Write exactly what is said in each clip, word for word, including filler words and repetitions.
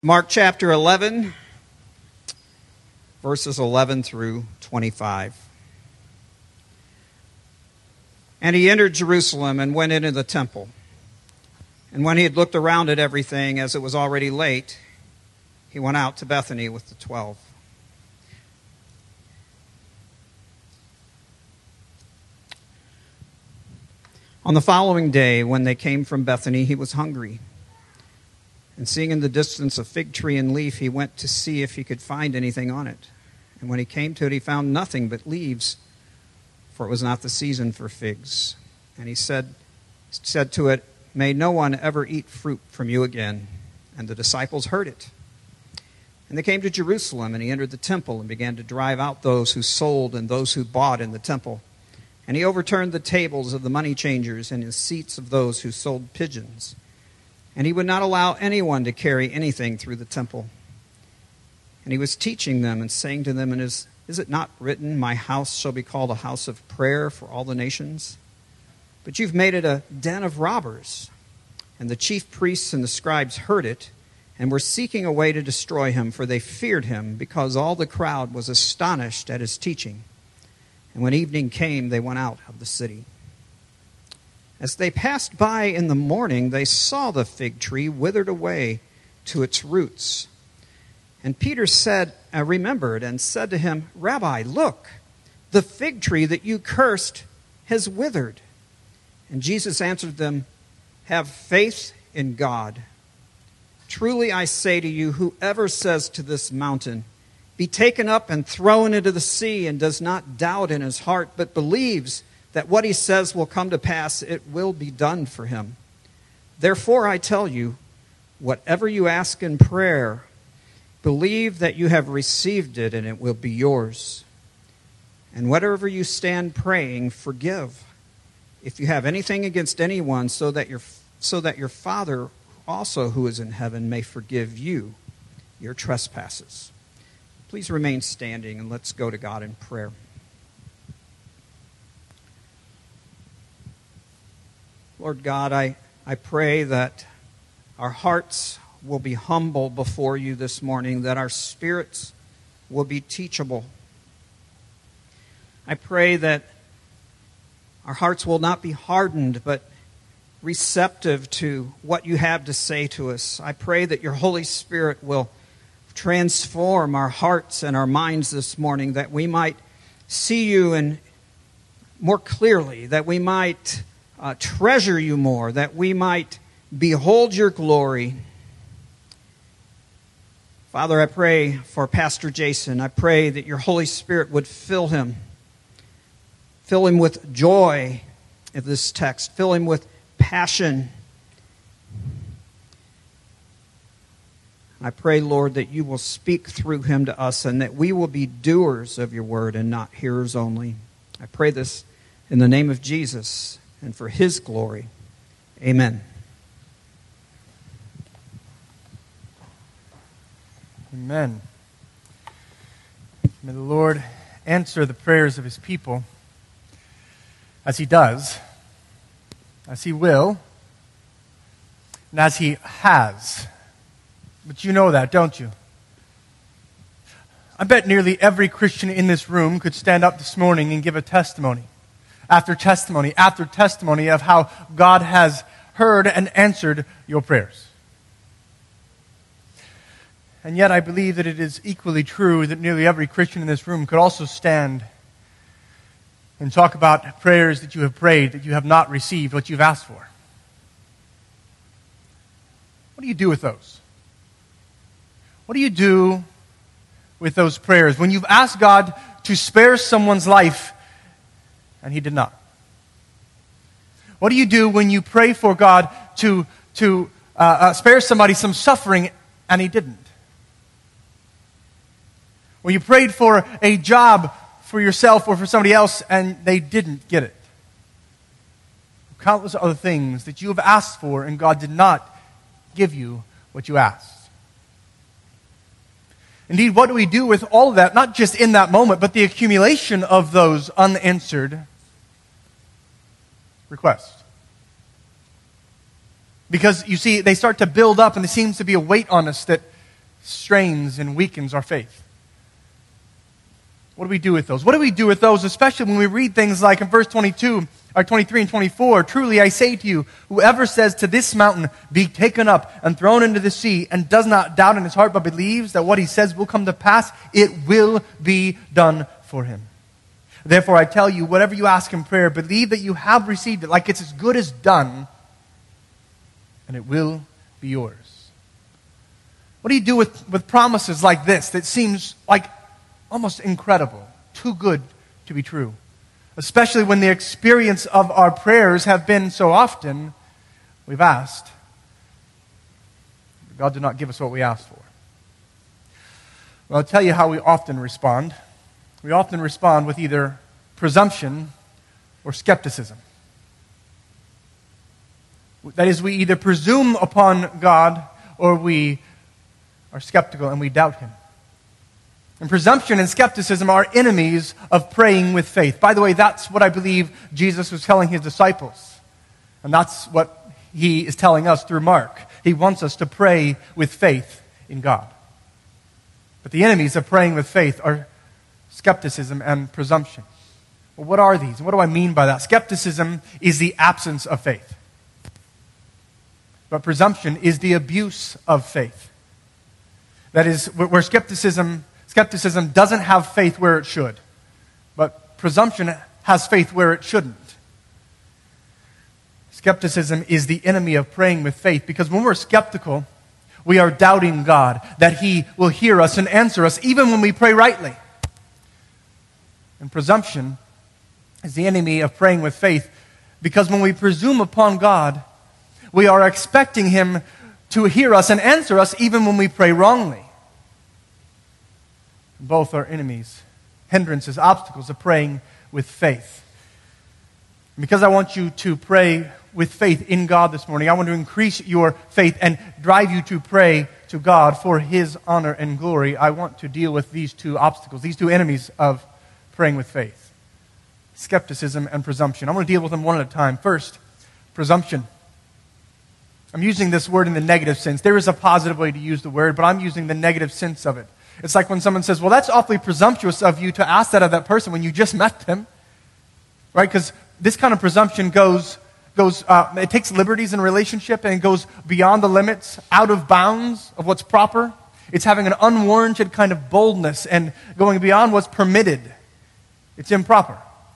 Mark chapter eleven, verses eleven through twenty-five. And he entered Jerusalem and went into the temple. And when he had looked around at everything, as it was already late, he went out to Bethany with the twelve. On the following day, when they came from Bethany, he was hungry. And seeing in the distance a fig tree and leaf, he went to see if he could find anything on it. And when he came to it, he found nothing but leaves, for it was not the season for figs. And he said, said to it, "May no one ever eat fruit from you again." And the disciples heard it. And they came to Jerusalem, and he entered the temple and began to drive out those who sold and those who bought in the temple. And he overturned the tables of the money changers and the seats of those who sold pigeons. And he would not allow anyone to carry anything through the temple. And he was teaching them and saying to them, Is, is it not written, 'My house shall be called a house of prayer for all the nations'? But you've made it a den of robbers." And the chief priests and the scribes heard it and were seeking a way to destroy him, for they feared him, because all the crowd was astonished at his teaching. And when evening came, they went out of the city. As they passed by in the morning, they saw the fig tree withered away to its roots. And Peter said, uh, remembered and said to him, "Rabbi, look, the fig tree that you cursed has withered." And Jesus answered them, "Have faith in God. Truly I say to you, whoever says to this mountain, 'Be taken up and thrown into the sea,' and does not doubt in his heart, but believes that what he says will come to pass, it will be done for him. Therefore I tell you, whatever you ask in prayer, believe that you have received it, and it will be yours. And whatever you stand praying, forgive, if you have anything against anyone, so that your so that your Father also who is in heaven may forgive you your trespasses." Please remain standing, and let's go to God in prayer. Lord God, I, I pray that our hearts will be humble before you this morning, that our spirits will be teachable. I pray that our hearts will not be hardened, but receptive to what you have to say to us. I pray that your Holy Spirit will transform our hearts and our minds this morning, that we might see you in more clearly, that we might Uh, treasure you more, that we might behold your glory. Father, I pray for Pastor Jason. I pray that your Holy Spirit would fill him. Fill him with joy of this text. Fill him with passion. I pray, Lord, that you will speak through him to us, and that we will be doers of your word and not hearers only. I pray this in the name of Jesus and for his glory. Amen. Amen. May the Lord answer the prayers of his people, as he does, as he will, and as he has. But you know that, don't you? I bet nearly every Christian in this room could stand up this morning and give a testimony after testimony after testimony of how God has heard and answered your prayers. And yet I believe that it is equally true that nearly every Christian in this room could also stand and talk about prayers that you have prayed that you have not received what you've asked for. What do you do with those? What do you do with those prayers when you've asked God to spare someone's life and he did not? What do you do when you pray for God to, to uh, uh, spare somebody some suffering and he didn't? When you prayed for a job for yourself or for somebody else and they didn't get it? Countless other things that you have asked for and God did not give you what you asked. Indeed, what do we do with all of that? Not just in that moment, but the accumulation of those unanswered requests. Because, you see, they start to build up and there seems to be a weight on us that strains and weakens our faith. What do we do with those? What do we do with those, especially when we read things like in verse twenty-two, or twenty-three and twenty-four, truly I say to you, whoever says to this mountain, be taken up and thrown into the sea, and does not doubt in his heart, but believes that what he says will come to pass, it will be done for him. Therefore I tell you, whatever you ask in prayer, believe that you have received it, like it's as good as done, and it will be yours. What do you do with, with promises like this that seems like almost incredible, too good to be true? Especially when the experience of our prayers have been so often, we've asked, but God did not give us what we asked for. Well, I'll tell you how we often respond. We often respond with either presumption or skepticism. That is, we either presume upon God or we are skeptical and we doubt Him. And presumption and skepticism are enemies of praying with faith. By the way, that's what I believe Jesus was telling His disciples. And that's what He is telling us through Mark. He wants us to pray with faith in God. But the enemies of praying with faith are skepticism and presumption. Well, what are these? What do I mean by that? Skepticism is the absence of faith. But presumption is the abuse of faith. That is, where skepticism, skepticism doesn't have faith where it should, but presumption has faith where it shouldn't. Skepticism is the enemy of praying with faith, because when we're skeptical, we are doubting God, that He will hear us and answer us even when we pray rightly. And presumption is the enemy of praying with faith, because when we presume upon God, we are expecting Him to hear us and answer us even when we pray wrongly. Both are enemies, hindrances, obstacles of praying with faith. And because I want you to pray with faith in God this morning, I want to increase your faith and drive you to pray to God for His honor and glory. I want to deal with these two obstacles, these two enemies of praying with faith: skepticism and presumption. I'm going to deal with them one at a time. First, presumption. I'm using this word in the negative sense. There is a positive way to use the word, but I'm using the negative sense of it. It's like when someone says, well, that's awfully presumptuous of you to ask that of that person when you just met them. Right? Because this kind of presumption goes, goes uh, it takes liberties in relationship and goes beyond the limits, out of bounds of what's proper. It's having an unwarranted kind of boldness and going beyond what's permitted. It's improper.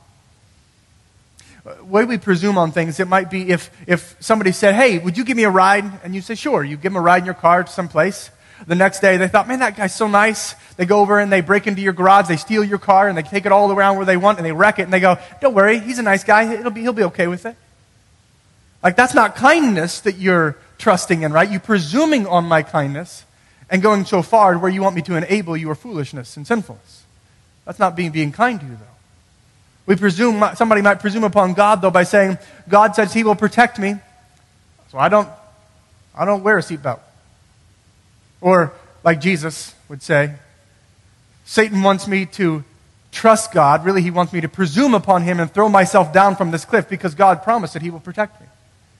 The way we presume on things, it might be if, if somebody said, hey, would you give me a ride? And you say, sure. You give them a ride in your car to someplace. The next day, they thought, man, that guy's so nice. They go over and they break into your garage, they steal your car, and they take it all around where they want, and they wreck it, and they go, don't worry, he's a nice guy. It'll be, he'll be okay with it. Like, that's not kindness that you're trusting in, right? You're presuming on my kindness and going so far where you want me to enable your foolishness and sinfulness. That's not being, being kind to you, though. We presume, somebody might presume upon God, though, by saying, God says He will protect me, so I don't, I don't wear a seatbelt. Or, like Jesus would say, Satan wants me to trust God. Really, he wants me to presume upon Him and throw myself down from this cliff because God promised that He will protect me.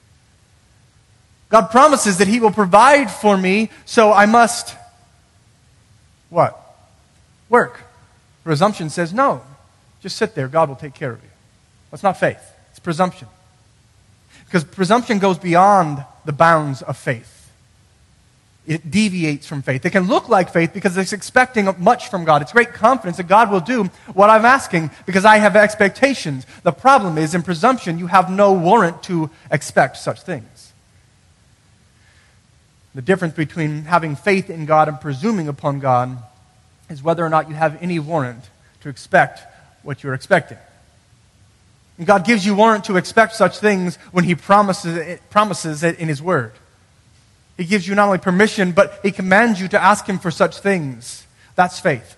God promises that He will provide for me, so I must, what? Work. Presumption says, no. Just sit there. God will take care of you. That's not faith. It's presumption. Because presumption goes beyond the bounds of faith. It deviates from faith. It can look like faith because it's expecting much from God. It's great confidence that God will do what I'm asking because I have expectations. The problem is, in presumption, you have no warrant to expect such things. The difference between having faith in God and presuming upon God is whether or not you have any warrant to expect what you're expecting. And God gives you warrant to expect such things when He promises it, promises it in His Word. He gives you not only permission, but He commands you to ask Him for such things. That's faith.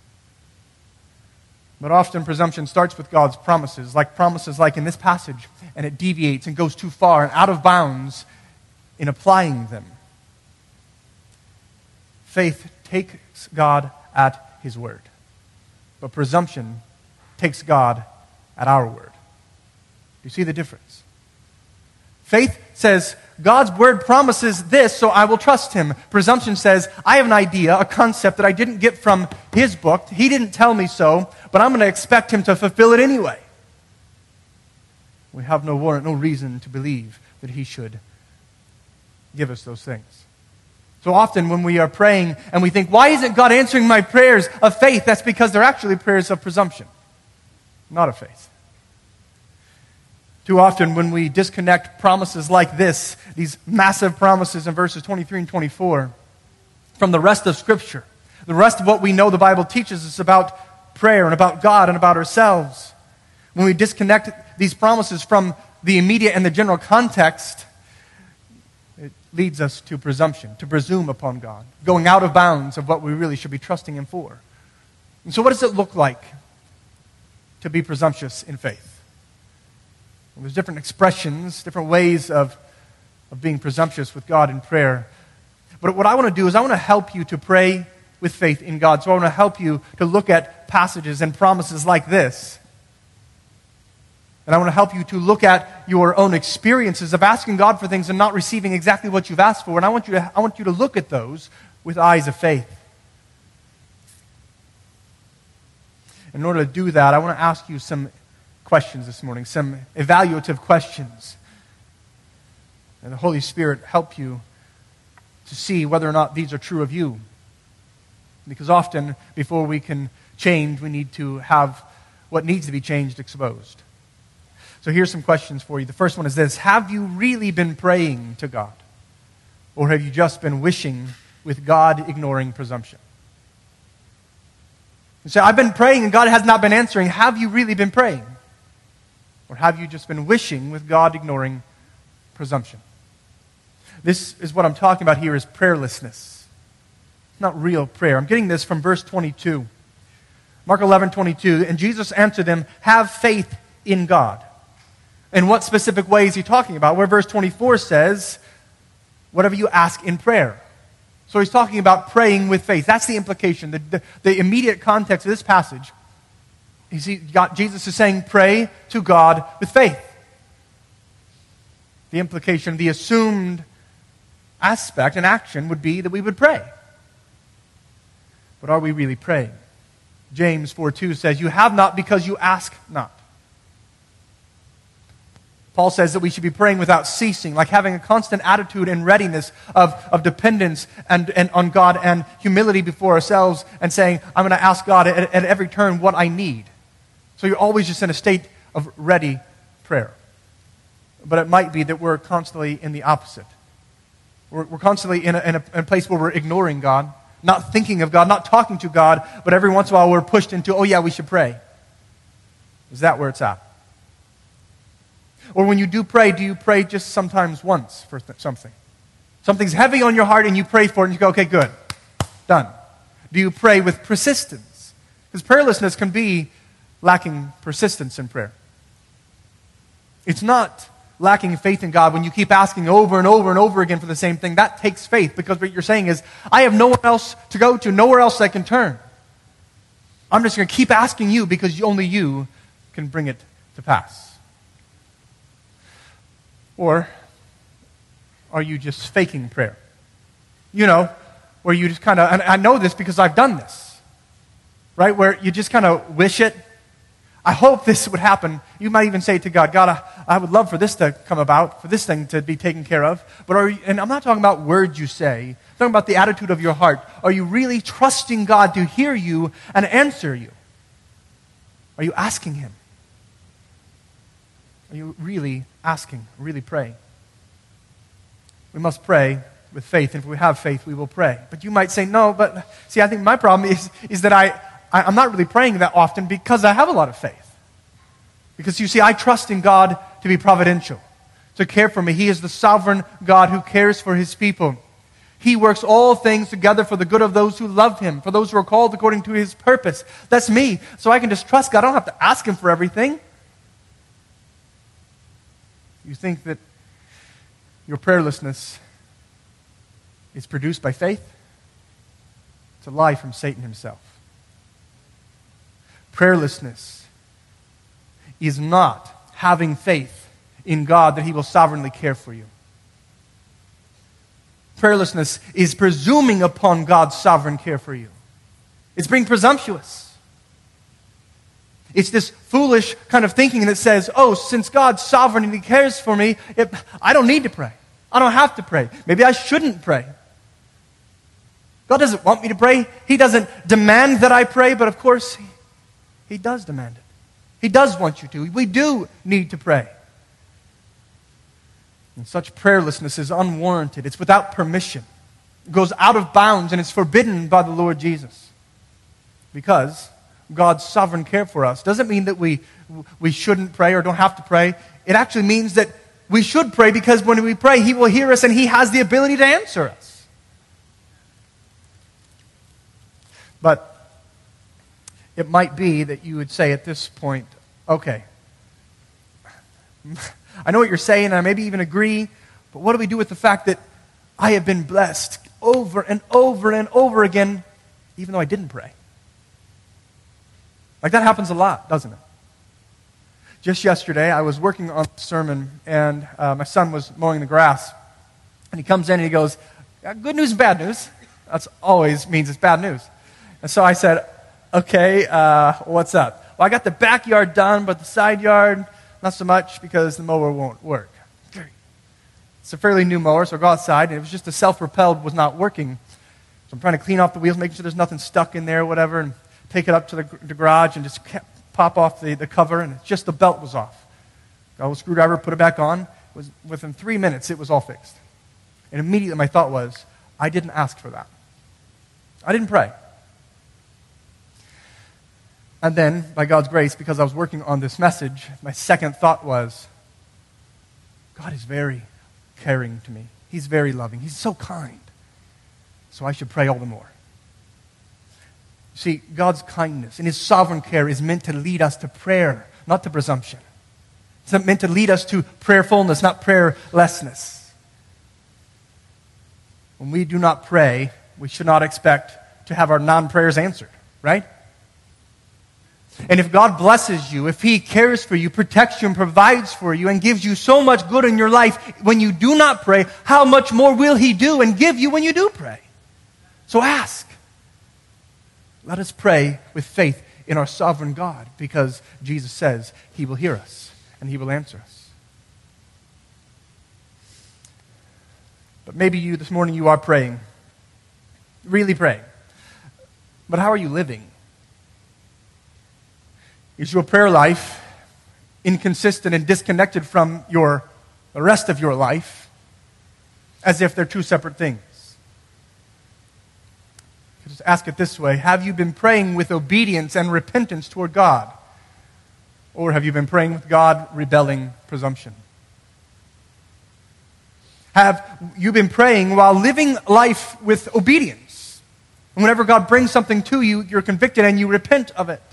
But often presumption starts with God's promises, like promises like in this passage, and it deviates and goes too far and out of bounds in applying them. Faith takes God at His word, but presumption takes God at our word. Do you see the difference? Faith says, God's word promises this, so I will trust him. Presumption says, I have an idea, a concept that I didn't get from his book. He didn't tell me so, but I'm going to expect him to fulfill it anyway. We have no warrant, no reason to believe that he should give us those things. So often when we are praying and we think, why isn't God answering my prayers of faith? That's because they're actually prayers of presumption, not of faith. Too often when we disconnect promises like this, these massive promises in verses twenty-three and twenty-four, from the rest of Scripture, the rest of what we know the Bible teaches us about prayer and about God and about ourselves, when we disconnect these promises from the immediate and the general context, it leads us to presumption, to presume upon God, going out of bounds of what we really should be trusting him for. And so what does it look like to be presumptuous in faith? Well, there's different expressions, different ways of, of being presumptuous with God in prayer. But what I want to do is I want to help you to pray with faith in God. So I want to help you to look at passages and promises like this. And I want to help you to look at your own experiences of asking God for things and not receiving exactly what you've asked for. And I want you to, I want you to look at those with eyes of faith. In order to do that, I want to ask you some questions this morning, some evaluative questions. And the Holy Spirit help you to see whether or not these are true of you. Because often, before we can change, we need to have what needs to be changed exposed. So here's some questions for you. The first one is this: have you really been praying to God? Or have you just been wishing with God ignoring presumption? You say, I've been praying and God has not been answering. Have you really been praying? Or have you just been wishing with God ignoring presumption? This is what I'm talking about here is prayerlessness. It's not real prayer. I'm getting this from verse twenty-two. Mark eleven twenty-two. And Jesus answered them, have faith in God. In what specific way is he talking about? Where verse twenty-four says, whatever you ask in prayer. So he's talking about praying with faith. That's the implication. The, the, the immediate context of this passage. You see, God, Jesus is saying, pray to God with faith. The implication, the assumed aspect and action would be that we would pray. But are we really praying? James four two says, you have not because you ask not. Paul says that we should be praying without ceasing, like having a constant attitude and readiness of, of dependence and, and on God and humility before ourselves and saying, I'm going to ask God at, at every turn what I need. So you're always just in a state of ready prayer. But it might be that we're constantly in the opposite. We're, we're constantly in a, in, a, in a place where we're ignoring God, not thinking of God, not talking to God, but every once in a while we're pushed into, oh yeah, we should pray. Is that where it's at? Or when you do pray, do you pray just sometimes once for th- something? Something's heavy on your heart and you pray for it and you go, okay, good, done. Do you pray with persistence? Because prayerlessness can be lacking persistence in prayer. It's not lacking faith in God when you keep asking over and over and over again for the same thing. That takes faith, because what you're saying is, I have nowhere else to go to, nowhere else I can turn. I'm just going to keep asking you because only you can bring it to pass. Or are you just faking prayer? You know, where you just kind of, and I know this because I've done this, right? Where you just kind of wish it. I hope this would happen. You might even say to God, God, I, I would love for this to come about, for this thing to be taken care of. But are you, and I'm not talking about words you say, I'm talking about the attitude of your heart. Are you really trusting God to hear you and answer you? Are you asking him? Are you really asking, really praying? We must pray with faith, and if we have faith, we will pray. But you might say, no, but see, I think my problem is, is that I, I, I'm not really praying that often because I have a lot of faith. Because you see, I trust in God to be providential, to care for me. He is the sovereign God who cares for his people. He works all things together for the good of those who love him, for those who are called according to his purpose. That's me. So I can just trust God. I don't have to ask him for everything. You think that your prayerlessness is produced by faith? It's a lie from Satan himself. Prayerlessness is not having faith in God that He will sovereignly care for you. Prayerlessness is presuming upon God's sovereign care for you. It's being presumptuous. It's this foolish kind of thinking that says, oh, since God sovereignly cares for me, it, I don't need to pray. I don't have to pray. Maybe I shouldn't pray. God doesn't want me to pray. He doesn't demand that I pray, but of course, He, he does demand it. He does want you to. We do need to pray. And such prayerlessness is unwarranted. It's without permission. It goes out of bounds and it's forbidden by the Lord Jesus. Because God's sovereign care for us doesn't mean that we, we shouldn't pray or don't have to pray. It actually means that we should pray because when we pray, He will hear us and He has the ability to answer us. But it might be that you would say at this point, okay, I know what you're saying, and I maybe even agree, but what do we do with the fact that I have been blessed over and over and over again, even though I didn't pray? Like that happens a lot, doesn't it? Just yesterday, I was working on a sermon, and uh, my son was mowing the grass, and he comes in and he goes, good news and bad news. That's always means it's bad news. And so I said, okay, uh, what's up? Well, I got the backyard done, but the side yard, not so much because the mower won't work. It's a fairly new mower, so I go outside, and it was just the self-propelled was not working. So I'm trying to clean off the wheels, making sure there's nothing stuck in there or whatever, and take it up to the, the garage and just pop off the, the cover, and just the belt was off. Got a screwdriver, put it back on. It was, within three minutes, it was all fixed. And immediately my thought was, I didn't ask for that. I didn't pray. And then, by God's grace, because I was working on this message, my second thought was, God is very caring to me. He's very loving. He's so kind. So I should pray all the more. See, God's kindness and His sovereign care is meant to lead us to prayer, not to presumption. It's meant to lead us to prayerfulness, not prayerlessness. When we do not pray, we should not expect to have our non-prayers answered, right? And if God blesses you, if He cares for you, protects you, and provides for you, and gives you so much good in your life when you do not pray, how much more will He do and give you when you do pray? So ask. Let us pray with faith in our sovereign God, because Jesus says He will hear us and He will answer us. But maybe you this morning, you are praying, really praying. But how are you living? Is your prayer life inconsistent and disconnected from your, the rest of your life, as if they're two separate things? Just ask it this way. Have you been praying with obedience and repentance toward God? Or have you been praying with God, rebelling, presumption? Have you been praying while living life with obedience? And whenever God brings something to you, you're convicted and you repent of it?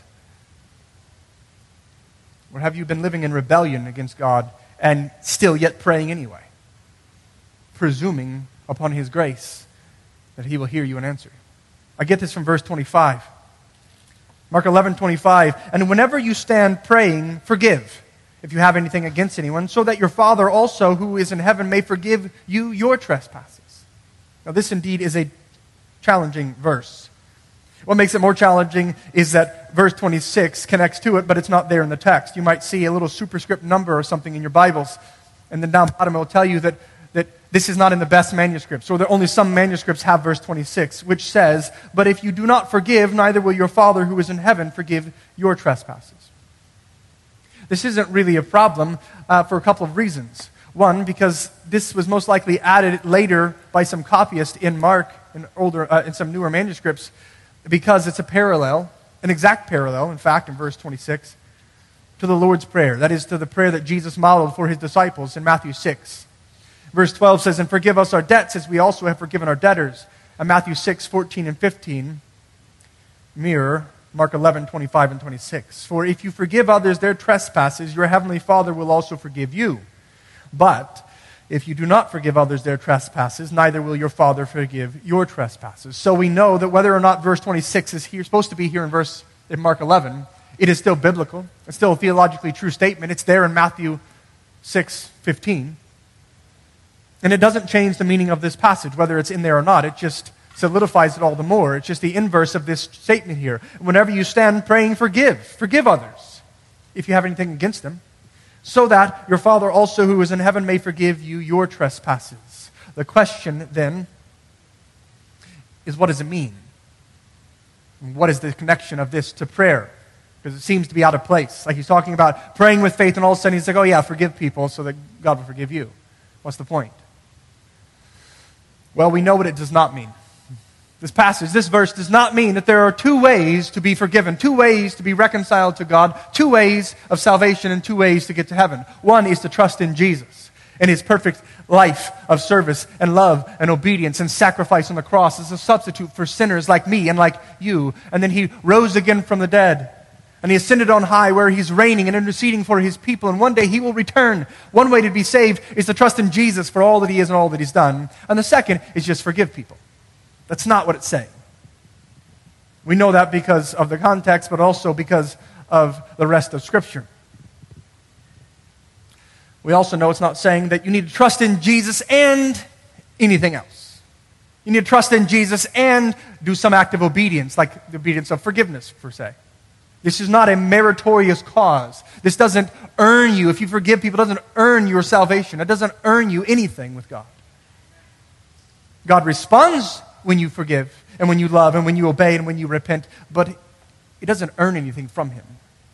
Or have you been living in rebellion against God and still yet praying anyway, presuming upon His grace that He will hear you and answer you? I get this from verse twenty-five. Mark eleven twenty-five. And whenever you stand praying, forgive if you have anything against anyone, so that your Father also who is in heaven may forgive you your trespasses. Now this indeed is a challenging verse. What makes it more challenging is that verse twenty-six connects to it, but it's not there in the text. You might see a little superscript number or something in your Bibles, and then down bottom it will tell you that, that this is not in the best manuscripts, or that only some manuscripts have verse twenty-six, which says, but if you do not forgive, neither will your Father who is in heaven forgive your trespasses. This isn't really a problem uh, for a couple of reasons. One, because this was most likely added later by some copyist in Mark, in, older, uh, in some newer manuscripts, because it's a parallel, an exact parallel, in fact, in verse twenty-six, to the Lord's Prayer. That is, to the prayer that Jesus modeled for His disciples in Matthew six. Verse twelve says, and forgive us our debts as we also have forgiven our debtors. And Matthew six, fourteen and fifteen mirror Mark eleven, twenty-five and twenty-six. For if you forgive others their trespasses, your heavenly Father will also forgive you. But if you do not forgive others their trespasses, neither will your Father forgive your trespasses. So we know that whether or not verse twenty-six is here, supposed to be here in verse in Mark eleven, it is still biblical. It's still a theologically true statement. It's there in Matthew six fifteen. And it doesn't change the meaning of this passage, whether it's in there or not. It just solidifies it all the more. It's just the inverse of this statement here. Whenever you stand praying, forgive. Forgive others if you have anything against them, so that your Father also who is in heaven may forgive you your trespasses. The question then is, what does it mean? What is the connection of this to prayer? Because it seems to be out of place. Like he's talking about praying with faith, and all of a sudden he's like, oh yeah, forgive people so that God will forgive you. What's the point? Well, we know what it does not mean. This passage, this verse does not mean that there are two ways to be forgiven, two ways to be reconciled to God, two ways of salvation, and two ways to get to heaven. One is to trust in Jesus and His perfect life of service and love and obedience and sacrifice on the cross as a substitute for sinners like me and like you. And then He rose again from the dead. And He ascended on high where He's reigning and interceding for His people. And one day He will return. One way to be saved is to trust in Jesus for all that He is and all that He's done. And the second is just forgive people. That's not what it's saying. We know that because of the context, but also because of the rest of Scripture. We also know it's not saying that you need to trust in Jesus and anything else. You need to trust in Jesus and do some act of obedience, like the obedience of forgiveness, per se. This is not a meritorious cause. This doesn't earn you. If you forgive people, it doesn't earn your salvation. It doesn't earn you anything with God. God responds when you forgive, and when you love, and when you obey, and when you repent, but it doesn't earn anything from Him.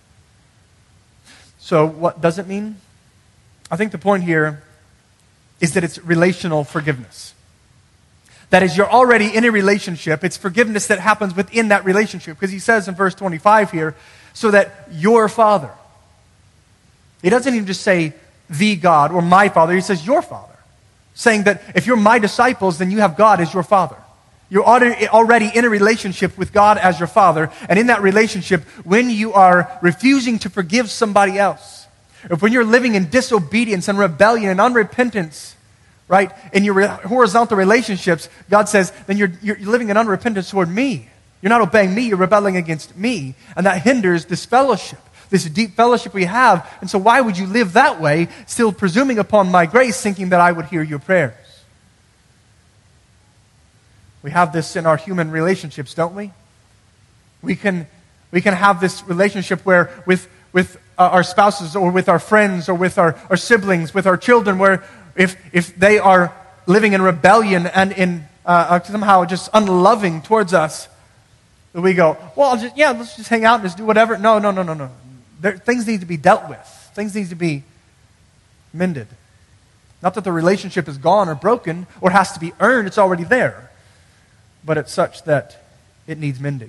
So what does it mean? I think the point here is that it's relational forgiveness. That is, you're already in a relationship. It's forgiveness that happens within that relationship. Because He says in verse twenty-five here, so that your Father. He doesn't even just say the God or my Father. He says your Father. Saying that if you're my disciples, then you have God as your Father. You're already in a relationship with God as your Father. And in that relationship, when you are refusing to forgive somebody else, or when you're living in disobedience and rebellion and unrepentance, right, in your horizontal relationships, God says, then you're, you're living in unrepentance toward me. You're not obeying me, you're rebelling against me. And that hinders this fellowship, this deep fellowship we have. And so why would you live that way, still presuming upon my grace, thinking that I would hear your prayers? We have this in our human relationships, don't we? We can, we can have this relationship where with, with uh, our spouses or with our friends or with our, our siblings, with our children, where if, if they are living in rebellion and in uh, somehow just unloving towards us, that we go, well, I'll just, yeah, let's just hang out and just do whatever. No, no, no, no, no. There, things need to be dealt with. Things need to be mended. Not that the relationship is gone or broken or has to be earned. It's already there. But it's such that it needs mending.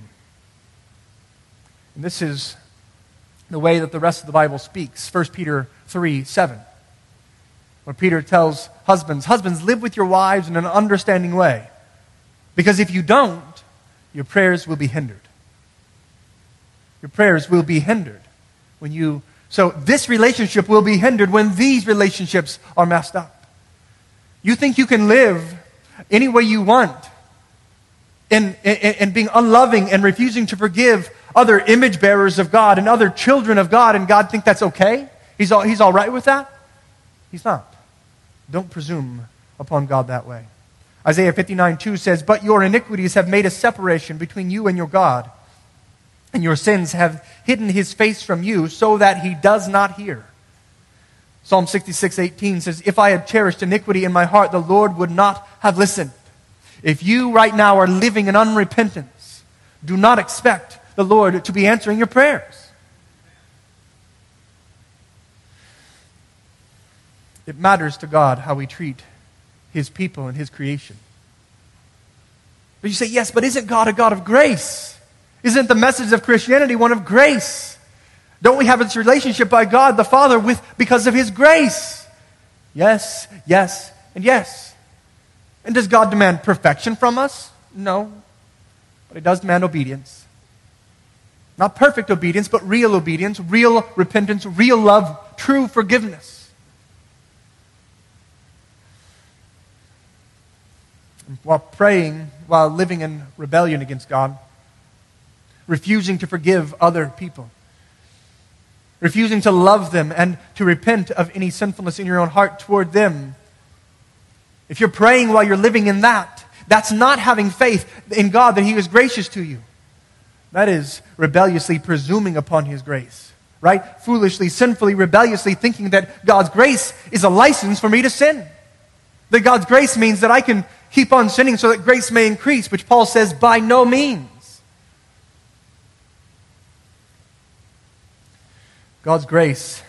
And this is the way that the rest of the Bible speaks. First Peter three seven. Where Peter tells husbands, husbands, live with your wives in an understanding way. Because if you don't, your prayers will be hindered. Your prayers will be hindered when you... So this relationship will be hindered when these relationships are messed up. You think you can live any way you want, And, and, and being unloving and refusing to forgive other image bearers of God and other children of God, and God think that's okay? He's all, he's all right with that? He's not. Don't presume upon God that way. Isaiah fifty-nine two says, but your iniquities have made a separation between you and your God, and your sins have hidden His face from you so that He does not hear. Psalm sixty-six eighteen says, if I had cherished iniquity in my heart, the Lord would not have listened. If you right now are living in unrepentance, do not expect the Lord to be answering your prayers. It matters to God how we treat His people and His creation. But you say, yes, but isn't God a God of grace? Isn't the message of Christianity one of grace? Don't we have this relationship by God the Father with because of His grace? Yes, yes, and yes. And does God demand perfection from us? No. But He does demand obedience. Not perfect obedience, but real obedience, real repentance, real love, true forgiveness. While praying, while living in rebellion against God, refusing to forgive other people, refusing to love them and to repent of any sinfulness in your own heart toward them, if you're praying while you're living in that, that's not having faith in God that He is gracious to you. That is rebelliously presuming upon His grace, right? Foolishly, sinfully, rebelliously thinking that God's grace is a license for me to sin. That God's grace means that I can keep on sinning so that grace may increase, which Paul says, by no means. God's grace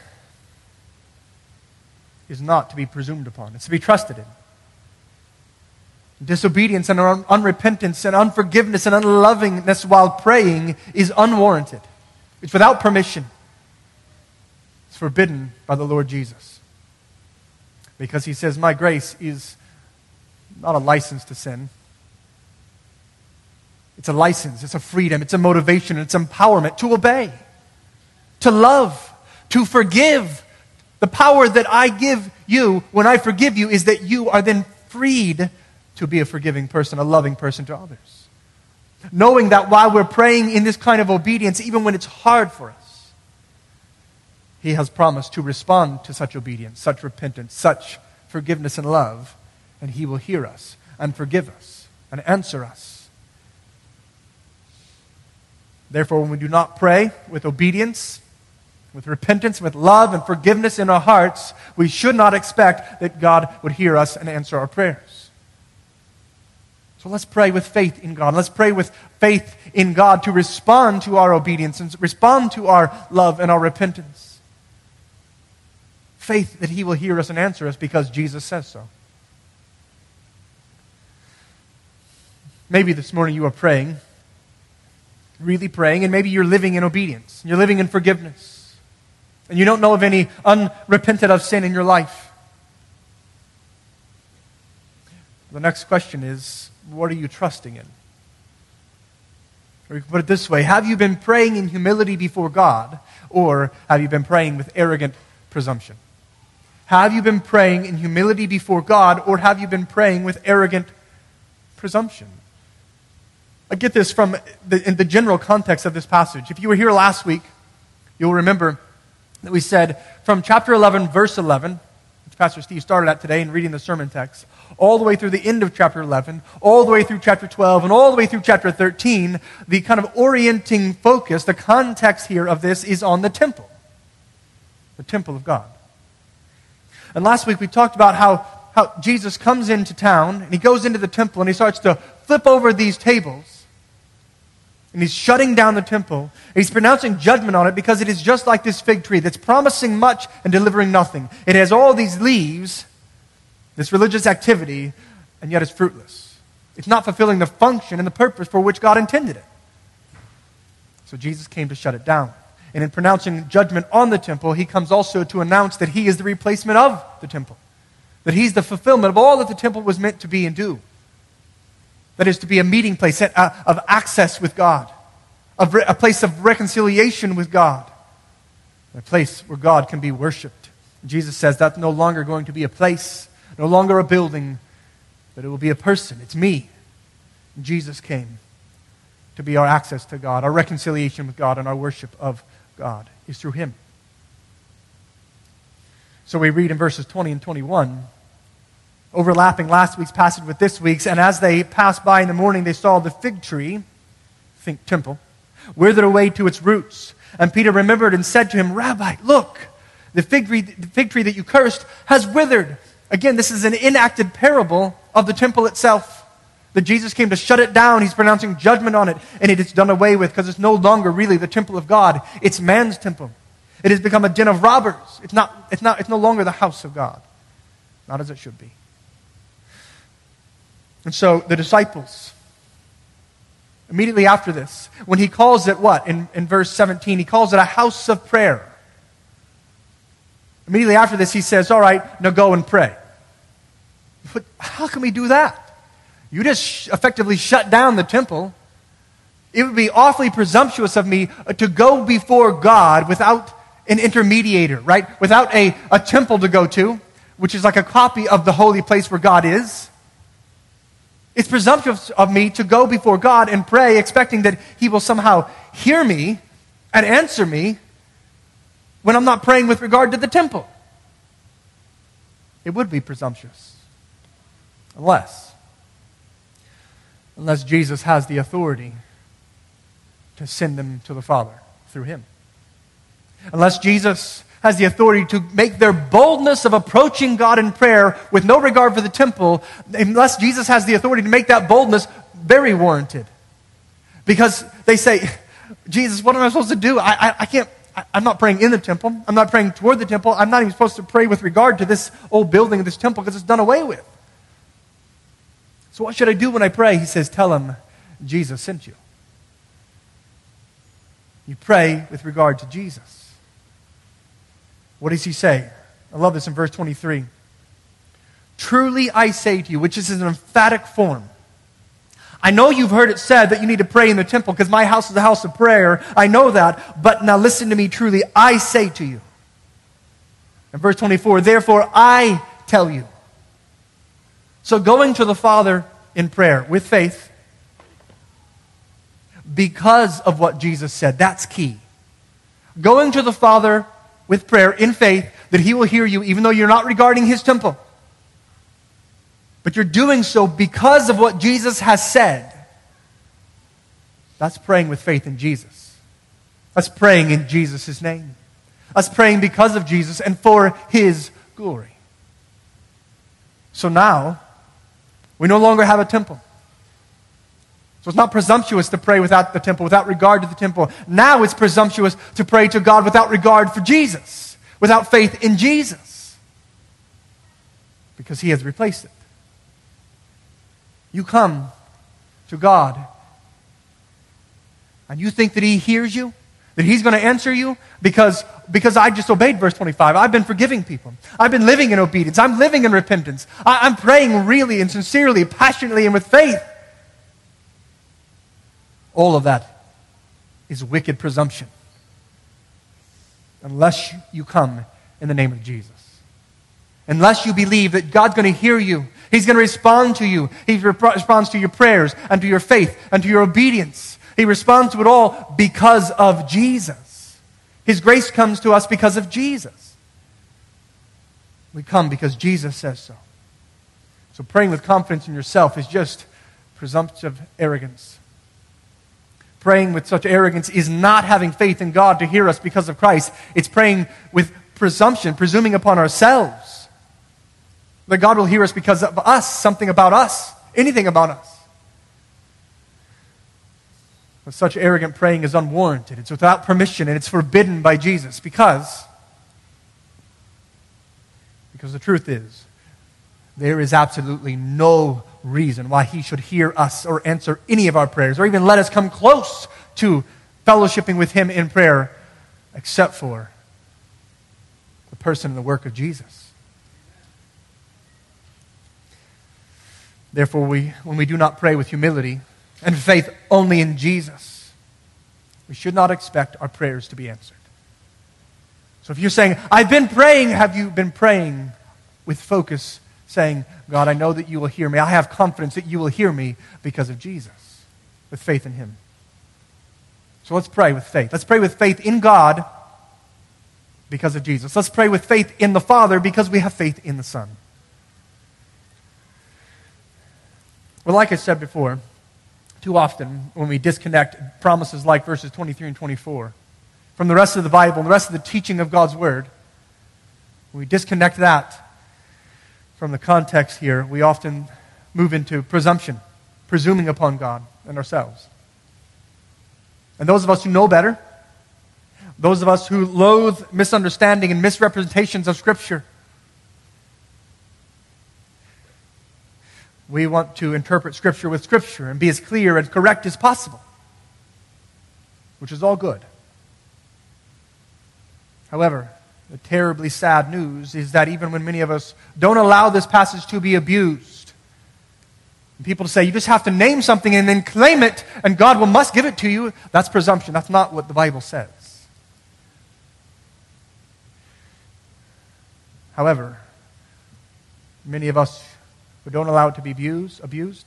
is not to be presumed upon. It's to be trusted in. Disobedience and un- unrepentance and unforgiveness and unlovingness while praying is unwarranted. It's without permission. It's forbidden by the Lord Jesus. Because He says, my grace is not a license to sin. It's a license, it's a freedom, it's a motivation, it's empowerment to obey, to love, to forgive. The power that I give you when I forgive you is that you are then freed to be a forgiving person, a loving person to others. Knowing that while we're praying in this kind of obedience, even when it's hard for us, He has promised to respond to such obedience, such repentance, such forgiveness and love, and He will hear us and forgive us and answer us. Therefore, when we do not pray with obedience, with repentance, with love and forgiveness in our hearts, we should not expect that God would hear us and answer our prayers. So let's pray with faith in God. Let's pray with faith in God to respond to our obedience and respond to our love and our repentance. Faith that He will hear us and answer us because Jesus says so. Maybe this morning you are praying, really praying, and maybe you're living in obedience. You're living in forgiveness. And you don't know of any unrepented of sin in your life. The next question is, what are you trusting in? Or you can put it this way, have you been praying in humility before God, or have you been praying with arrogant presumption? Have you been praying in humility before God, or have you been praying with arrogant presumption? I get this from the, in the general context of this passage. If you were here last week, you'll remember that we said from chapter eleven, verse eleven, which Pastor Steve started at today in reading the sermon text, all the way through the end of chapter eleven, all the way through chapter twelve, and all the way through chapter thirteen, the kind of orienting focus, the context here of this is on the temple. The temple of God. And last week we talked about how, how Jesus comes into town, and He goes into the temple, and He starts to flip over these tables. And He's shutting down the temple. And He's pronouncing judgment on it because it is just like this fig tree that's promising much and delivering nothing. It has all these leaves, this religious activity, and yet it's fruitless. It's not fulfilling the function and the purpose for which God intended it. So Jesus came to shut it down. And in pronouncing judgment on the temple, He comes also to announce that He is the replacement of the temple. That He's the fulfillment of all that the temple was meant to be and do. That is to be a meeting place of access with God, a place of reconciliation with God, a place where God can be worshipped. Jesus says that's no longer going to be a place, no longer a building, but it will be a person. It's me. Jesus came to be our access to God, our reconciliation with God, and our worship of God is through Him. So we read in verses twenty and twenty-one, overlapping last week's passage with this week's, and as they passed by in the morning, they saw the fig tree, think temple, withered away to its roots. And Peter remembered and said to him, Rabbi, look, the fig tree, the fig tree that you cursed has withered. Again, this is an enacted parable of the temple itself. That Jesus came to shut it down. He's pronouncing judgment on it, and it is done away with because it's no longer really the temple of God. It's man's temple. It has become a den of robbers. It's not, it's not, it's no longer the house of God. Not as it should be. And so the disciples, immediately after this, when He calls it what? In, in verse seventeen, He calls it a house of prayer. Immediately after this, He says, all right, now go and pray. But how can we do that? You just effectively shut down the temple. It would be awfully presumptuous of me to go before God without an intermediator, right? Without a, a temple to go to, which is like a copy of the holy place where God is. It's presumptuous of me to go before God and pray, expecting that He will somehow hear me and answer me when I'm not praying with regard to the temple? It would be presumptuous. Unless, unless Jesus has the authority to send them to the Father through him. Unless Jesus has the authority to make their boldness of approaching God in prayer with no regard for the temple, unless Jesus has the authority to make that boldness very warranted. Because they say, Jesus, what am I supposed to do? I, I, I can't, I, I'm not praying in the temple. I'm not praying toward the temple. I'm not even supposed to pray with regard to this old building of this temple because it's done away with. So what should I do when I pray? He says, tell him Jesus sent you. You pray with regard to Jesus. What does he say? I love this in verse twenty-three. Truly I say to you, which is an emphatic form. I know you've heard it said that you need to pray in the temple because my house is a house of prayer. I know that. But now listen to me truly. I say to you. In verse twenty-four, therefore I tell you. So going to the Father in prayer with faith, because of what Jesus said, that's key. Going to the Father with prayer in faith that he will hear you even though you're not regarding his temple. But you're doing so because of what Jesus has said. That's praying with faith in Jesus. That's praying in Jesus' name. That's praying because of Jesus and for his glory. So now, we no longer have a temple. So it's not presumptuous to pray without the temple, without regard to the temple. Now it's presumptuous to pray to God without regard for Jesus, without faith in Jesus, because he has replaced it. You come to God and you think that he hears you, that he's going to answer you because, because I just obeyed verse twenty-five. I've been forgiving people. I've been living in obedience. I'm living in repentance. I, I'm praying really and sincerely, passionately, and with faith. All of that is wicked presumption. Unless you come in the name of Jesus. Unless you believe that God's going to hear you. He's going to respond to you. He rep- responds to your prayers and to your faith and to your obedience. He responds to it all because of Jesus. His grace comes to us because of Jesus. We come because Jesus says so. So praying with confidence in yourself is just presumptive arrogance. Praying with such arrogance is not having faith in God to hear us because of Christ. It's praying with presumption, presuming upon ourselves that God will hear us because of us, something about us, anything about us. But such arrogant praying is unwarranted. It's without permission and it's forbidden by Jesus because, because the truth is, there is absolutely no reason why he should hear us or answer any of our prayers or even let us come close to fellowshipping with him in prayer except for the person and the work of Jesus. Therefore, we, when we do not pray with humility and faith only in Jesus, we should not expect our prayers to be answered. So if you're saying, I've been praying, have you been praying with focus, saying, God, I know that you will hear me. I have confidence that you will hear me because of Jesus, with faith in him. So let's pray with faith. Let's pray with faith in God because of Jesus. Let's pray with faith in the Father because we have faith in the Son. Well, like I said before, too often when we disconnect promises like verses twenty-three and twenty-four from the rest of the Bible and the rest of the teaching of God's Word, when we disconnect that from the context here, we often move into presumption, presuming upon God and ourselves. And those of us who know better, those of us who loathe misunderstanding and misrepresentations of Scripture, we want to interpret Scripture with Scripture and be as clear and correct as possible, which is all good. However, the terribly sad news is that even when many of us don't allow this passage to be abused, and people say, you just have to name something and then claim it, and God will must give it to you, that's presumption. That's not what the Bible says. However, many of us who don't allow it to be abused, abused,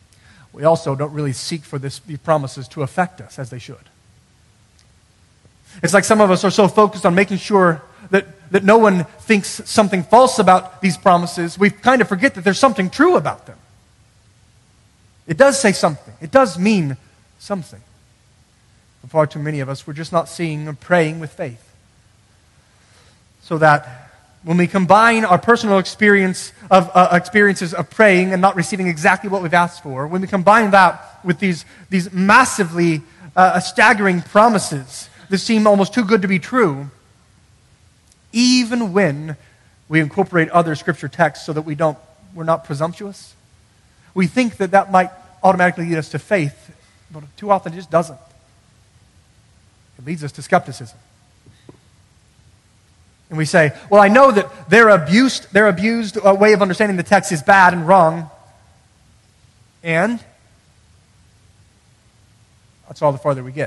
we also don't really seek for this, these promises to affect us as they should. It's like some of us are so focused on making sure that, that no one thinks something false about these promises, we kind of forget that there's something true about them. It does say something. It does mean something. For far too many of us, we're just not seeing or praying with faith. So that when we combine our personal experience of uh, experiences of praying and not receiving exactly what we've asked for, when we combine that with these, these massively uh, staggering promises that seem almost too good to be true, even when we incorporate other scripture texts so that we don't, we're not presumptuous, we think that that might automatically lead us to faith, but too often it just doesn't. It leads us to skepticism. And we say, well, I know that their abused, their abused uh, way of understanding the text is bad and wrong. And that's all the farther we get.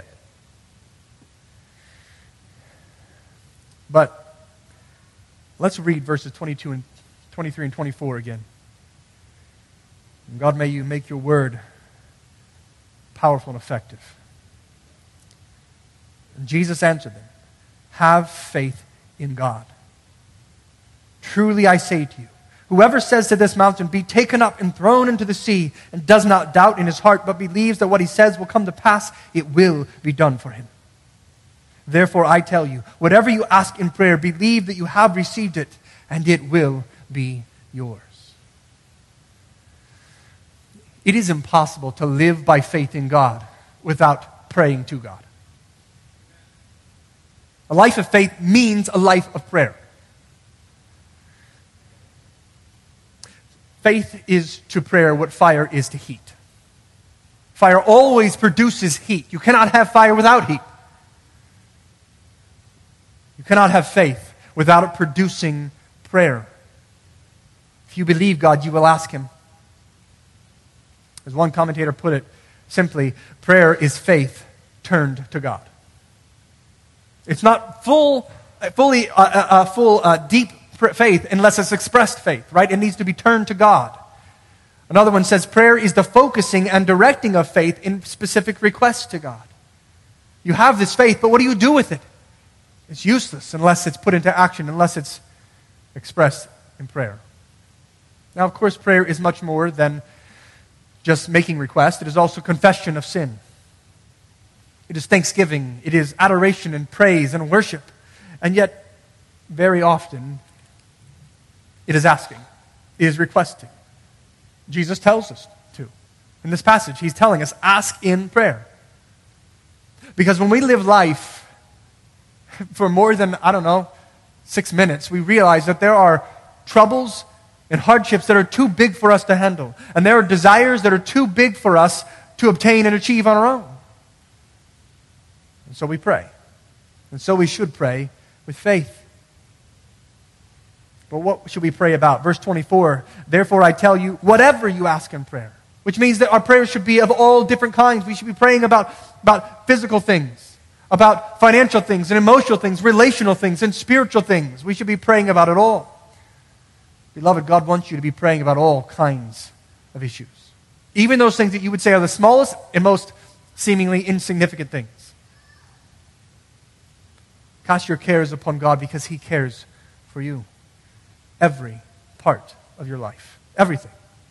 But let's read verses twenty-two and twenty-three and twenty-four again. And God, may you make your word powerful and effective. And Jesus answered them, have faith in God. Truly I say to you, whoever says to this mountain, be taken up and thrown into the sea, and does not doubt in his heart, but believes that what he says will come to pass, it will be done for him. Therefore I tell you, whatever you ask in prayer, believe that you have received it, and it will be yours. It is impossible to live by faith in God without praying to God. A life of faith means a life of prayer. Faith is to prayer what fire is to heat. Fire always produces heat. You cannot have fire without heat. You cannot have faith without it producing prayer. If you believe God, you will ask Him. As one commentator put it simply, prayer is faith turned to God. It's not full, fully, uh, uh, full, uh, deep faith unless it's expressed faith, right? It needs to be turned to God. Another one says prayer is the focusing and directing of faith in specific requests to God. You have this faith, but what do you do with it? It's useless unless it's put into action, unless it's expressed in prayer. Now, of course, prayer is much more than just making requests. It is also confession of sin. It is thanksgiving. It is adoration and praise and worship. And yet, very often, it is asking. It is requesting. Jesus tells us to. In this passage, He's telling us, ask in prayer. Because when we live life for more than, I don't know, six minutes, we realize that there are troubles and hardships that are too big for us to handle. And there are desires that are too big for us to obtain and achieve on our own. And so we pray. And so we should pray with faith. But what should we pray about? Verse twenty-four, therefore I tell you, whatever you ask in prayer. Which means that our prayers should be of all different kinds. We should be praying about, about physical things, about financial things, and emotional things, relational things, and spiritual things. We should be praying about it all. Beloved, God wants you to be praying about all kinds of issues. Even those things that you would say are the smallest and most seemingly insignificant things. Cast your cares upon God because He cares for you. Every part of your life. Everything.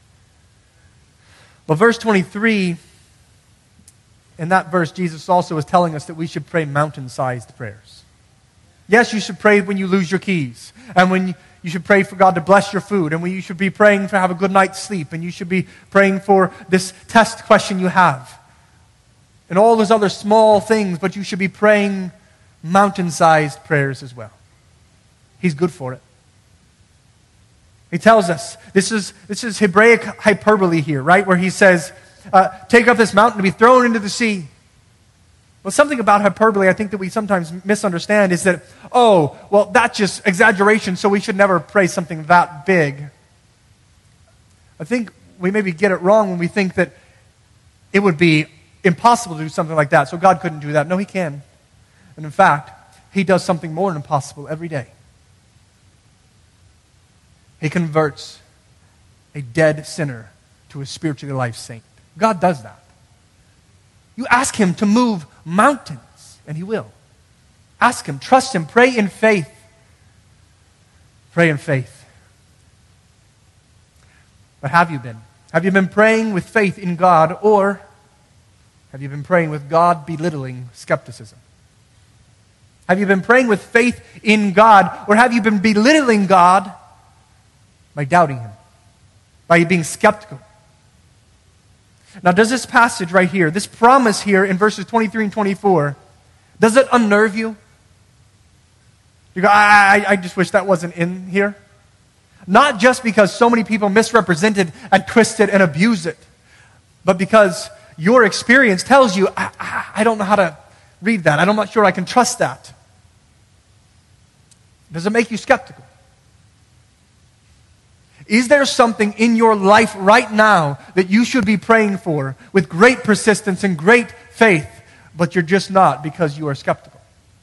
But verse twenty-three, in that verse, Jesus also is telling us that we should pray mountain-sized prayers. Yes, you should pray when you lose your keys. And when you, you should pray for God to bless your food. And when you should be praying to have a good night's sleep. And you should be praying for this test question you have. And all those other small things, but you should be praying mountain-sized prayers as well. He's good for it. He tells us, this is, this is Hebraic hyperbole here, right? Where he says, uh, take up this mountain to be thrown into the sea. Well, something about hyperbole I think that we sometimes misunderstand is that, oh, well, that's just exaggeration, so we should never pray something that big. I think we maybe get it wrong when we think that it would be impossible to do something like that, so God couldn't do that. No, He can. And in fact, He does something more than impossible every day. He converts a dead sinner to a spiritually alive saint. God does that. You ask Him to move mountains, and He will. Ask Him. Trust Him. Pray in faith. Pray in faith. But have you been? Have you been praying with faith in God, or have you been praying with God belittling skepticism? Have you been praying with faith in God, or have you been belittling God by doubting Him, by being skeptical? Now, does this passage right here, this promise here in verses twenty-three and twenty-four, does it unnerve you? You go, I, I, I just wish that wasn't in here. Not just because so many people misrepresented and twisted and abused it, but because your experience tells you, I, I, I don't know how to read that. I'm not sure I can trust that. Does it make you skeptical? Is there something in your life right now that you should be praying for with great persistence and great faith, but you're just not because you are skeptical?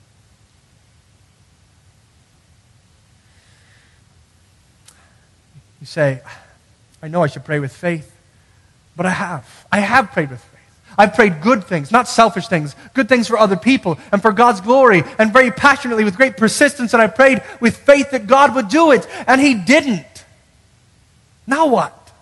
You say, I know I should pray with faith, but I have. I have prayed with faith. I've prayed good things, not selfish things, good things for other people and for God's glory, and very passionately with great persistence, and I prayed with faith that God would do it, and He didn't. Now what?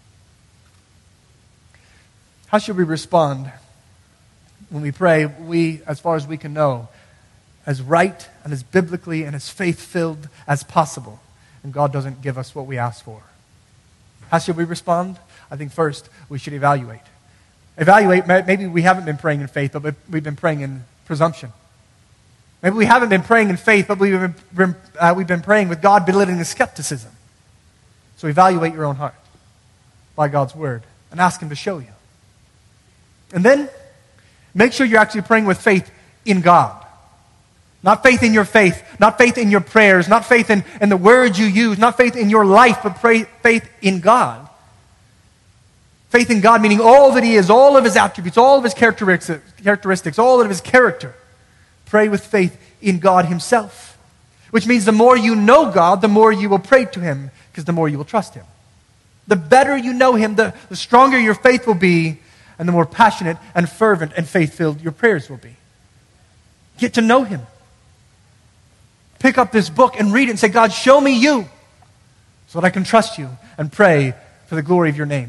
How should we respond when we pray, we, as far as we can know, as right and as biblically and as faith-filled as possible, and God doesn't give us what we ask for? How should we respond? I think first we should evaluate. Evaluate, maybe we haven't been praying in faith, but we've been praying in presumption. Maybe we haven't been praying in faith, but we've been, uh, we've been praying with God belittling the skepticism. So evaluate your own heart by God's Word and ask Him to show you. And then make sure you're actually praying with faith in God. Not faith in your faith, not faith in your prayers, not faith in, in the words you use, not faith in your life, but pray, faith in God. Faith in God meaning all that He is, all of His attributes, all of His characteristics, all of His character. Pray with faith in God Himself. Which means the more you know God, the more you will pray to Him, because the more you will trust Him. The better you know Him, the, the stronger your faith will be, and the more passionate and fervent and faith-filled your prayers will be. Get to know Him. Pick up this book and read it and say, God, show me you so that I can trust you and pray for the glory of your name.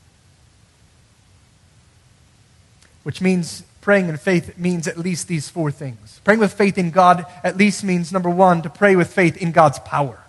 Which means praying in faith means at least these four things. Praying with faith in God at least means, number one, to pray with faith in God's power.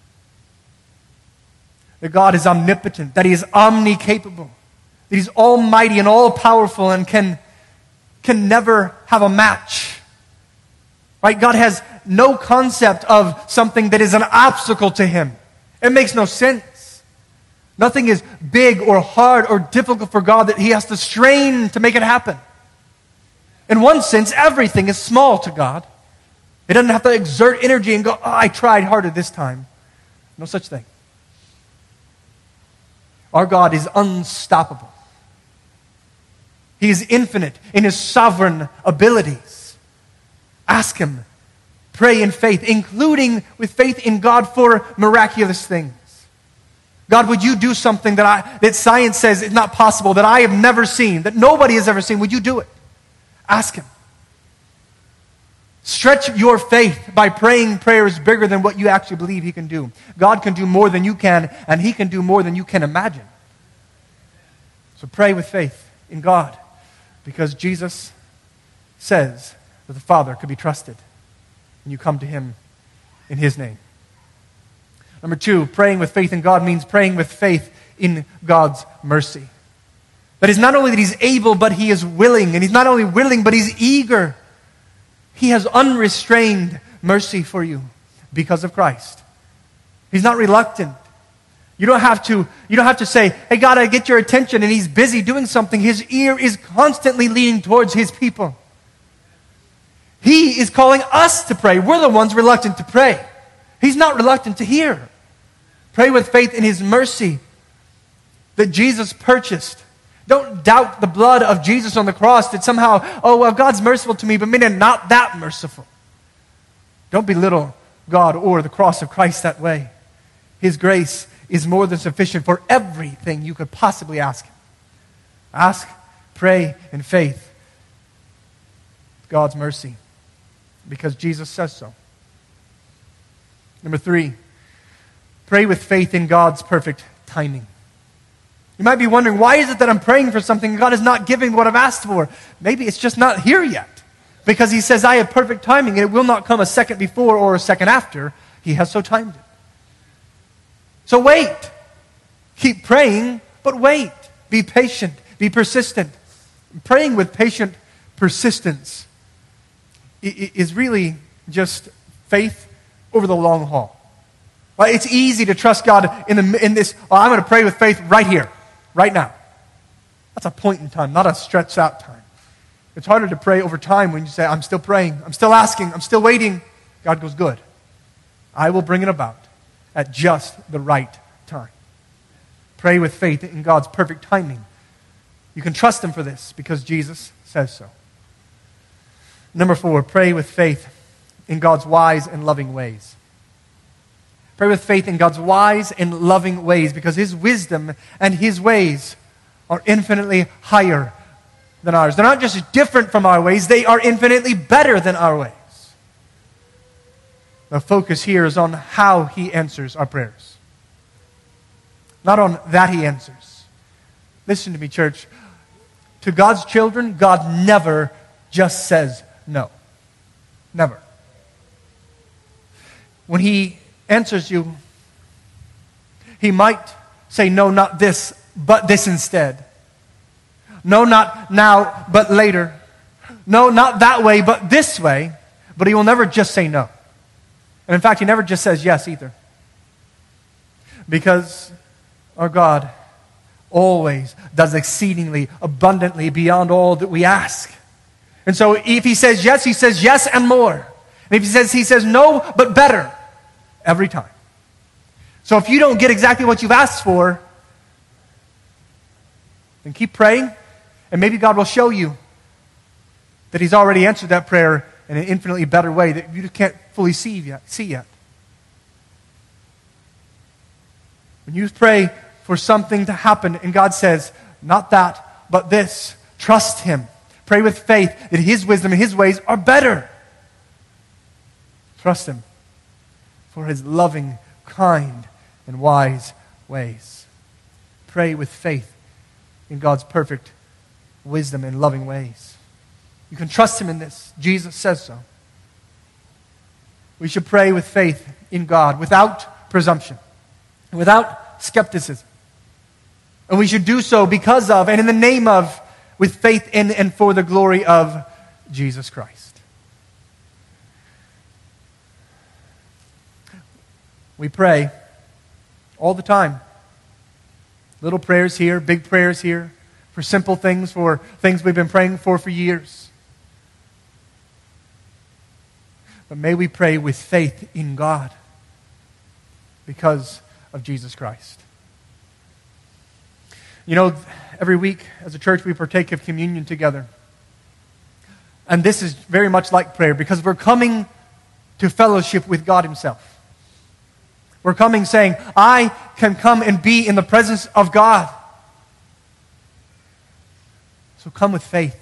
That God is omnipotent, that He is omnicapable, that He's almighty and all-powerful and can, can never have a match. Right? God has no concept of something that is an obstacle to Him. It makes no sense. Nothing is big or hard or difficult for God that He has to strain to make it happen. In one sense, everything is small to God. He doesn't have to exert energy and go, oh, I tried harder this time. No such thing. Our God is unstoppable. He is infinite in His sovereign abilities. Ask Him. Pray in faith, including with faith in God for miraculous things. God, would you do something that I that science says is not possible, that I have never seen, that nobody has ever seen? Would you do it? Ask Him. Stretch your faith by praying prayers bigger than what you actually believe He can do. God can do more than you can, and He can do more than you can imagine. So pray with faith in God, because Jesus says that the Father could be trusted, and you come to Him in His name. Number two, praying with faith in God means praying with faith in God's mercy. That is not only that He's able, but He is willing. And He's not only willing, but He's eager. He has unrestrained mercy for you because of Christ. He's not reluctant. You don't have to, you don't have to say, hey God, I get your attention, and He's busy doing something. His ear is constantly leaning towards His people. He is calling us to pray. We're the ones reluctant to pray. He's not reluctant to hear. Pray with faith in His mercy that Jesus purchased. Don't doubt the blood of Jesus on the cross that somehow, oh, well, God's merciful to me, but maybe not that merciful. Don't belittle God or the cross of Christ that way. His grace is more than sufficient for everything you could possibly ask Him. Ask, pray in faith. God's mercy. because Jesus says so. Number three, pray with faith in God's perfect timing. You might be wondering, why is it that I'm praying for something and God is not giving what I've asked for? Maybe it's just not here yet. Because he says, I have perfect timing, and it will not come a second before or a second after. He has so timed it. So wait. Keep praying, but wait. Be patient. Be persistent. Praying with patient persistence is really just faith over the long haul. Right? It's easy to trust God in, the, in this, oh, I'm going to pray with faith right here, right now. That's a point in time, not a stretched out time. It's harder to pray over time when you say, I'm still praying, I'm still asking, I'm still waiting. God goes, good. I will bring it about at just the right time. Pray with faith in God's perfect timing. You can trust Him for this because Jesus says so. Number four, pray with faith in God's wise and loving ways. Pray with faith in God's wise and loving ways because His wisdom and His ways are infinitely higher than ours. They're not just different from our ways, they are infinitely better than our ways. The focus here is on how He answers our prayers, not on that He answers. Listen to me, church. To God's children, God never just says no. Never. When He answers you, He might say, no, not this, but this instead. No, not now, but later. No, not that way, but this way. But He will never just say no. And in fact, He never just says yes either. Because our God always does exceedingly abundantly beyond all that we ask. And so if He says yes, He says yes and more. And if He says He says no, but better, every time. So if you don't get exactly what you've asked for, then keep praying. And maybe God will show you that He's already answered that prayer in an infinitely better way that you just can't fully see yet. See yet. When you pray for something to happen and God says, not that, but this, trust Him. Pray with faith that His wisdom and His ways are better. Trust Him for His loving, kind, and wise ways. Pray with faith in God's perfect wisdom and loving ways. You can trust Him in this. Jesus says so. We should pray with faith in God without presumption, without skepticism. And we should do so because of and in the name of, with faith in and for the glory of Jesus Christ. We pray all the time. Little prayers here, big prayers here, for simple things, for things we've been praying for for years. But may we pray with faith in God because of Jesus Christ. You know, every week as a church we partake of communion together. And this is very much like prayer because we're coming to fellowship with God Himself. We're coming saying, I can come and be in the presence of God. So come with faith.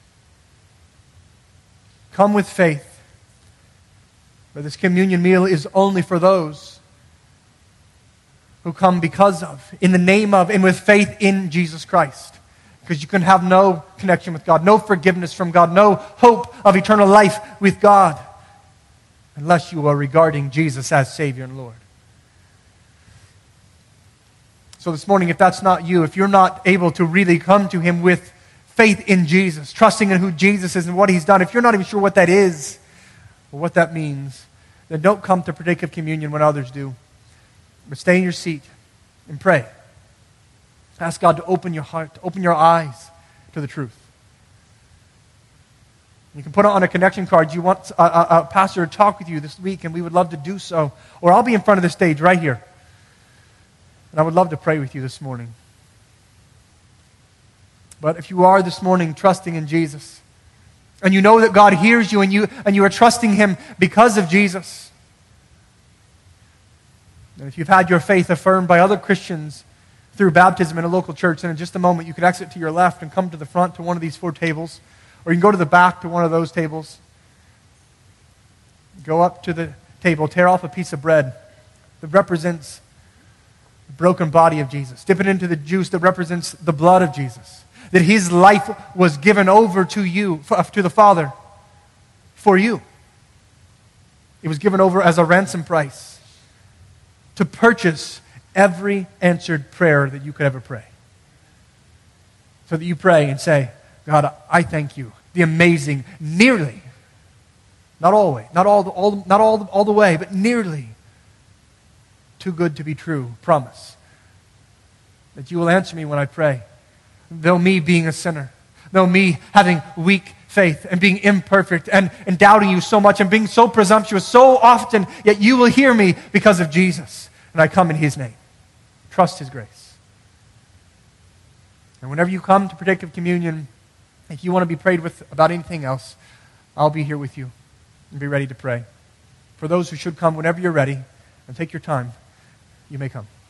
Come with faith. But this communion meal is only for those who come because of, in the name of, and with faith in Jesus Christ. Because you can have no connection with God, no forgiveness from God, no hope of eternal life with God unless you are regarding Jesus as Savior and Lord. So this morning, if that's not you, if you're not able to really come to Him with faith in Jesus, trusting in who Jesus is and what He's done, if you're not even sure what that is or what that means, then don't come to partake of communion when others do. But stay in your seat and pray. Ask God to open your heart, to open your eyes to the truth. You can put it on a connection card. You want a, a, a pastor to talk with you this week, and we would love to do so. Or I'll be in front of the stage right here. And I would love to pray with you this morning. But if you are this morning trusting in Jesus, and you know that God hears you and you and you are trusting Him because of Jesus, and if you've had your faith affirmed by other Christians through baptism in a local church, then in just a moment you can exit to your left and come to the front to one of these four tables, or you can go to the back to one of those tables. go up to the table, tear off a piece of bread that represents the broken body of Jesus. Dip it into the juice that represents the blood of Jesus. That his life was given over to you, to the Father, for you. It was given over as a ransom price to purchase every answered prayer that you could ever pray. So that you pray and say, God, I thank you. The amazing, nearly, not always, not all, all not all, all the way, but nearly too good to be true promise that you will answer me when I pray. Though me being a sinner, though me having weak faith and being imperfect and, and doubting you so much and being so presumptuous so often, yet you will hear me because of Jesus. And I come in his name. Trust his grace. And whenever you come to partake of communion, if you want to be prayed with about anything else, I'll be here with you and be ready to pray. For those who should come, whenever you're ready, and take your time, you may come.